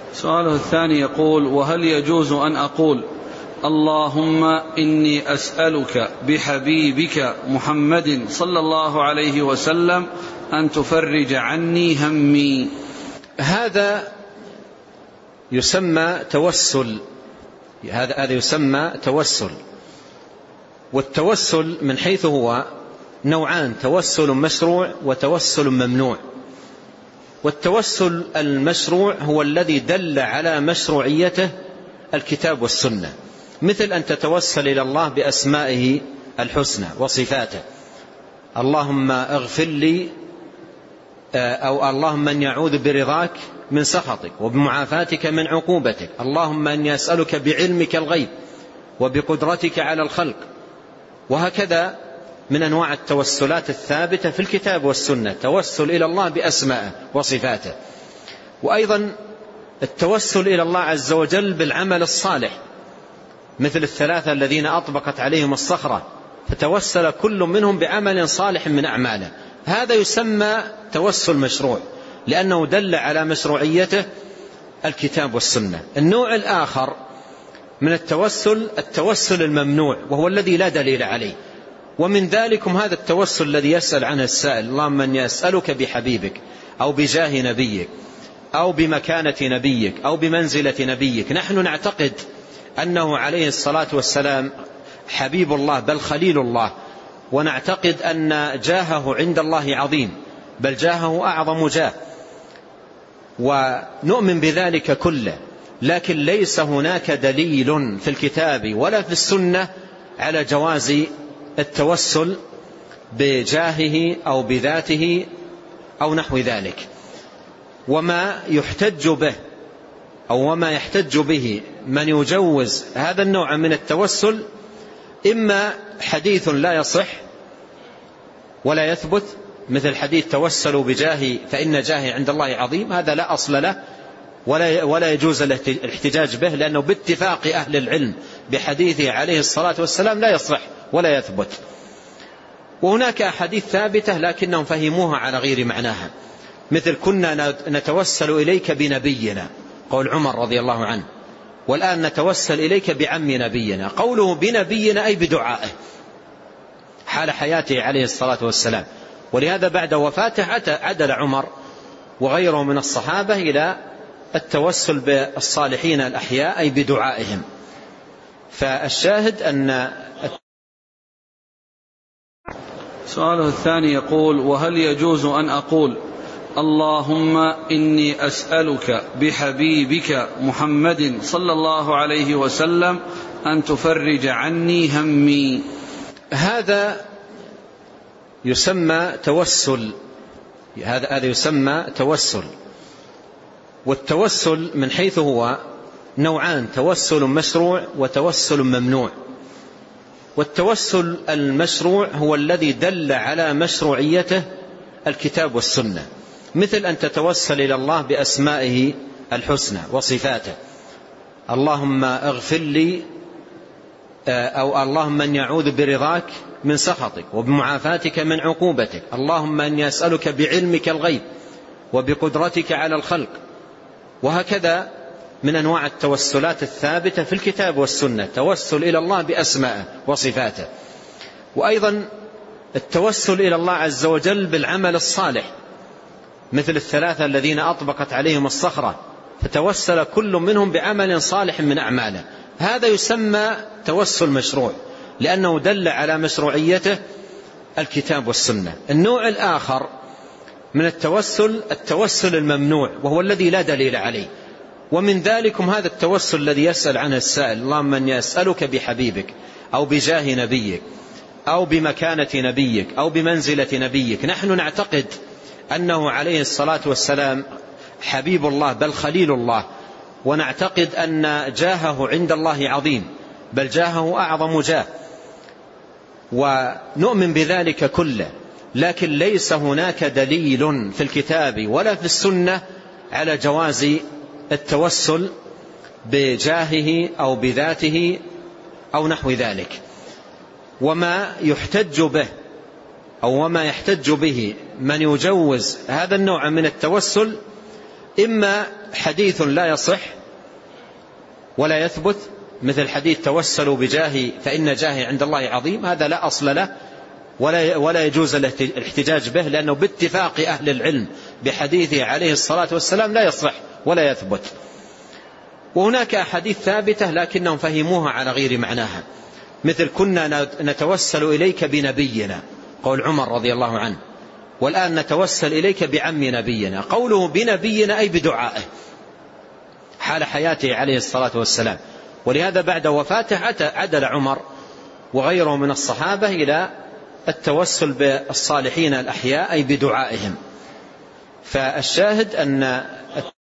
سؤاله الثاني يقول: وهل يجوز أن أقول اللهم إني أسألك بحبيبك محمد صلى الله عليه وسلم أن تفرج عني همي؟ هذا يسمى توسل، هذا يسمى توسل. والتوسل من حيث هو نوعان: توسل مشروع وتوسل ممنوع. والتوسل المشروع هو الذي دل على مشروعيته الكتاب والسنة، مثل أن تتوسل إلى الله بأسمائه الحسنى وصفاته: اللهم اغفر لي، أو اللهم أن يعوذ برضاك من سخطك وبمعافاتك من عقوبتك، اللهم أني أسألك بعلمك الغيب وبقدرتك على الخلق. وهكذا من أنواع التوسلات الثابتة في الكتاب والسنة: توسل إلى الله بأسمائه وصفاته. وأيضا التوسل إلى الله عز وجل بالعمل الصالح، مثل الثلاثة الذين أطبقت عليهم الصخرة فتوسل كل منهم بعمل صالح من أعماله. هذا يسمى توسل مشروع لأنه دل على مشروعيته الكتاب والسنة. النوع الآخر من التوسل الممنوع، وهو الذي لا دليل عليه. ومن ذلكم هذا التوسل الذي يسأل عنه السائل: اللهم أني أسألك بحبيبك أو بجاه نبيك أو بمكانة نبيك أو بمنزلة نبيك. نحن نعتقد أنه عليه الصلاة والسلام حبيب الله بل خليل الله، ونعتقد أن جاهه عند الله عظيم بل جاهه أعظم جاه، ونؤمن بذلك كله. لكن ليس هناك دليل في الكتاب ولا في السنة على جواز التوسل بجاهه أو بذاته أو نحو ذلك. وما يحتج به أو وما يحتج به من يجوز هذا النوع من التوسل إما حديث لا يصح ولا يثبت، مثل حديث توسلوا بجاهي فإن جاهي عند الله عظيم، هذا لا أصل له ولا يجوز الاحتجاج به، لأنه باتفاق أهل العلم بحديثه عليه الصلاة والسلام لا يصح ولا يثبت. وهناك أحاديث ثابتة لكنهم فهموها على غير معناها، مثل كنا نتوسل إليك بنبينا، قول عمر رضي الله عنه، والآن نتوسل إليك بعم نبينا. قوله بنبينا أي بدعائه حال حياته عليه الصلاة والسلام. ولهذا بعد وفاته عدل عمر وغيره من الصحابة إلى التوسل بالصالحين الأحياء أي بدعائهم. فالشاهد أن سؤاله الثاني يقول: وهل يجوز أن أقول اللهم إني أسألك بحبيبك محمد صلى الله عليه وسلم أن تفرج عني همي؟ هذا يسمى توسل، هذا يسمى توسل. والتوسل من حيث هو نوعان: توسل مشروع وتوسل ممنوع. والتوسل المشروع هو الذي دل على مشروعيته الكتاب والسنة، مثل أن تتوسل إلى الله بأسمائه الحسنى وصفاته: اللهم اغفر لي، أو اللهم أن يعوذ برضاك من سخطك وبمعافاتك من عقوبتك، اللهم أني أسألك بعلمك الغيب وبقدرتك على الخلق. وهكذا من أنواع التوسلات الثابتة في الكتاب والسنة: توسل إلى الله بأسمائه وصفاته. وأيضا التوسل إلى الله عز وجل بالعمل الصالح، مثل الثلاثة الذين أطبقت عليهم الصخرة فتوسل كل منهم بعمل صالح من أعماله. هذا يسمى توسل مشروع لأنه دل على مشروعيته الكتاب والسنة. النوع الآخر من التوسل الممنوع، وهو الذي لا دليل عليه. ومن ذلكم هذا التوسل الذي يسأل عنه السائل: اللهم أني أسألك بحبيبك أو بجاه نبيك أو بمكانة نبيك أو بمنزلة نبيك. نحن نعتقد أنه عليه الصلاة والسلام حبيب الله بل خليل الله، ونعتقد أن جاهه عند الله عظيم بل جاهه أعظم جاه، ونؤمن بذلك كله. لكن ليس هناك دليل في الكتاب ولا في السنة على جواز التوسل بجاهه أو بذاته أو نحو ذلك. وما يحتج به أو وما يحتج به من يجوز هذا النوع من التوسل إما حديث لا يصح ولا يثبت، مثل حديث توسلوا بجاهي فإن جاهي عند الله عظيم، هذا لا أصل له ولا يجوز الاحتجاج به، لأنه باتفاق أهل العلم بحديثه عليه الصلاة والسلام لا يصح ولا يثبت. وهناك أحاديث ثابتة لكنهم فهموها على غير معناها، مثل كنا نتوسل إليك بنبينا، قول عمر رضي الله عنه، والآن نتوسل إليك بعم نبينا. قوله بنبينا أي بدعائه حال حياته عليه الصلاة والسلام، ولهذا بعد وفاته عدل عمر وغيره من الصحابة إلى التوسل بالصالحين الأحياء أي بدعائهم. فالشاهد أن